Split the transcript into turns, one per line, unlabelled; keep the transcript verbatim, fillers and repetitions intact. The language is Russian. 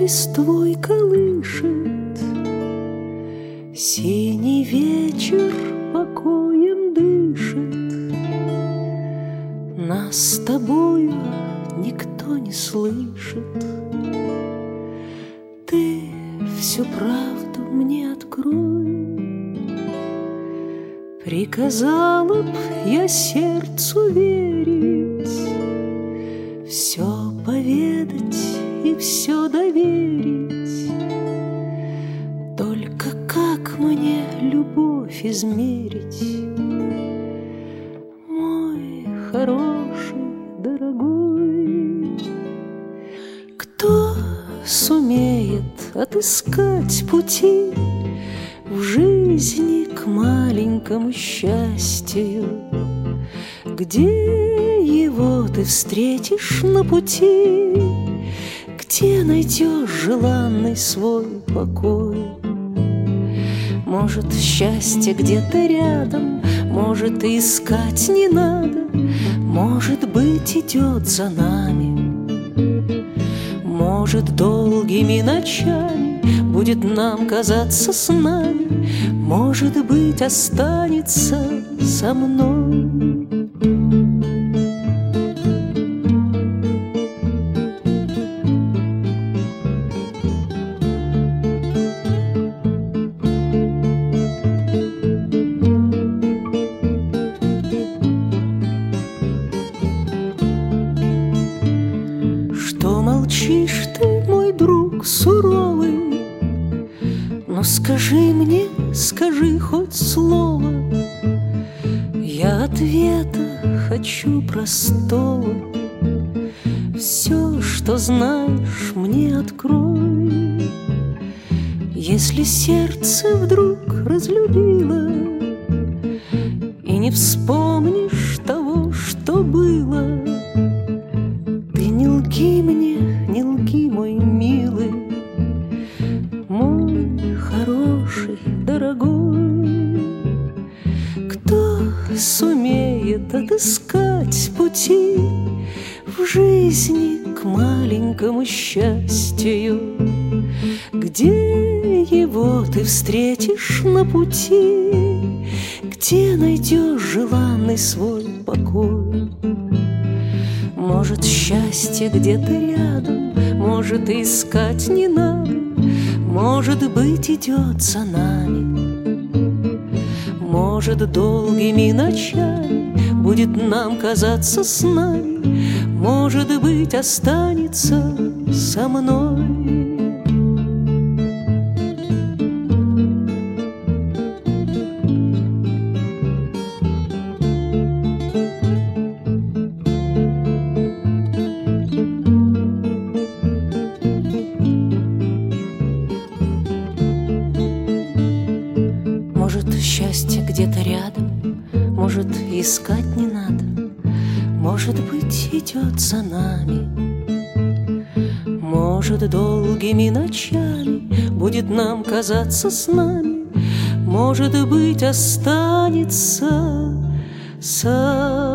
листвой колышет, синий вечер покоем дышит. Нас с тобою никто не слышит. Ты всю правду мне открой. Приказала б я сердцу верить, все поведать и все доверить. Только как мне любовь измерить, мой хороший, дорогой? Кто сумеет отыскать пути в жизни к маленькому счастью, где его ты встретишь на пути, где найдешь желанный свой покой? Может, счастье где-то рядом, может, и искать не надо, может быть, идет за нами. Может, долгими ночами будет нам казаться с нами, может быть, останется со мной. Что молчишь ты, мой друг суровый? Ну скажи мне, скажи хоть слово. Я ответа хочу простого. Все, что знаешь, мне открой. Если сердце вдруг разлюбило и не вспомнишь того, что было, ты не лги мне, не лги, мой милый, мой хороший, дорогой. Кто сумеет отыскать пути в жизни к маленькому счастью, где его ты встретишь на пути, где найдешь желанный свой покой? Может, счастье где-то рядом, может, искать не надо, может быть, идет за нами. Может, долгими ночами будет нам казаться с нами, может быть, останется со мной. Может, счастье где-то рядом, может, искать не надо, может быть, идет за нами. Может, долгими ночами будет нам казаться с нами, может быть, останется со